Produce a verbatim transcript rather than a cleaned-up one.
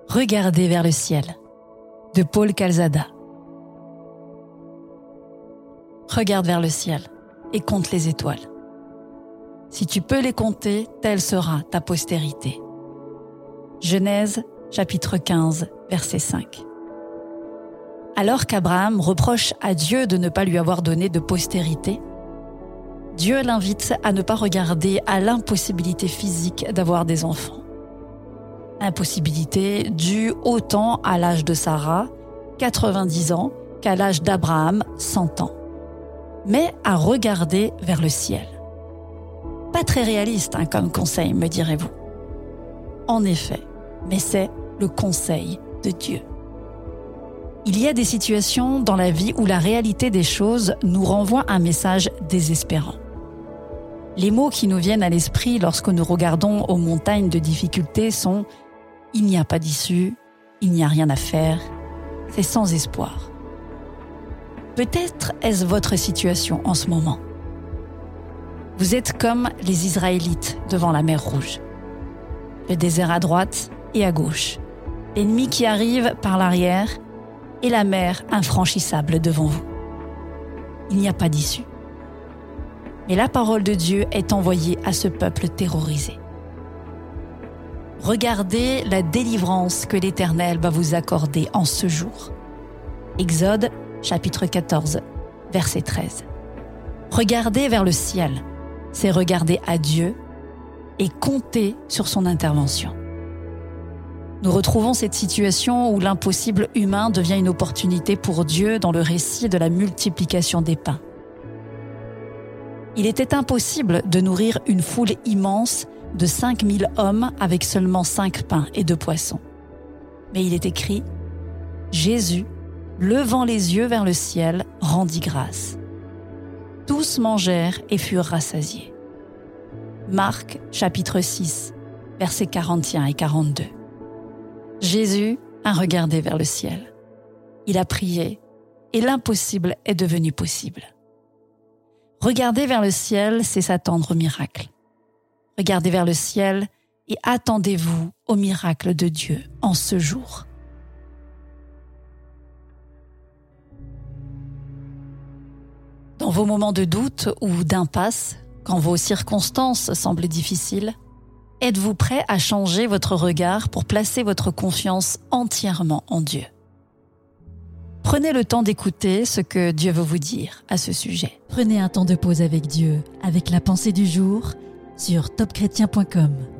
Regardez vers le ciel, de Paul Calzada. Regarde vers le ciel et compte les étoiles. Si tu peux les compter, telle sera ta postérité. Genèse, chapitre quinze, verset cinq. Alors qu'Abraham reproche à Dieu de ne pas lui avoir donné de postérité, Dieu l'invite à ne pas regarder à l'impossibilité physique d'avoir des enfants. Impossibilité due autant à l'âge de Sarah, quatre-vingt-dix ans, qu'à l'âge d'Abraham, cent ans. Mais à regarder vers le ciel. Pas très réaliste hein, comme conseil, me direz-vous. En effet, mais c'est le conseil de Dieu. Il y a des situations dans la vie où la réalité des choses nous renvoie un message désespérant. Les mots qui nous viennent à l'esprit lorsque nous regardons aux montagnes de difficultés sont « il n'y a pas d'issue, il n'y a rien à faire, c'est sans espoir ». Peut-être est-ce votre situation en ce moment. Vous êtes comme les Israélites devant la mer Rouge. Le désert à droite et à gauche. L'ennemi qui arrive par l'arrière et la mer infranchissable devant vous. Il n'y a pas d'issue. Mais la parole de Dieu est envoyée à ce peuple terrorisé. Regardez la délivrance que l'Éternel va vous accorder en ce jour. Exode, chapitre quatorze, verset treize. Regardez vers le ciel, c'est regarder à Dieu et compter sur son intervention. Nous retrouvons cette situation où l'impossible humain devient une opportunité pour Dieu dans le récit de la multiplication des pains. Il était impossible de nourrir une foule immense de cinq mille hommes avec seulement cinq pains et deux poissons. Mais il est écrit « Jésus, levant les yeux vers le ciel, rendit grâce. Tous mangèrent et furent rassasiés. » Marc, chapitre six, versets quarante et un et quarante-deux. Jésus a regardé vers le ciel. Il a prié et l'impossible est devenu possible. Regarder vers le ciel, c'est s'attendre au miracle. Regardez vers le ciel et attendez-vous au miracle de Dieu en ce jour. Dans vos moments de doute ou d'impasse, quand vos circonstances semblent difficiles, êtes-vous prêt à changer votre regard pour placer votre confiance entièrement en Dieu? Prenez le temps d'écouter ce que Dieu veut vous dire à ce sujet. Prenez un temps de pause avec Dieu, avec la pensée du jour, sur top chrétien point com.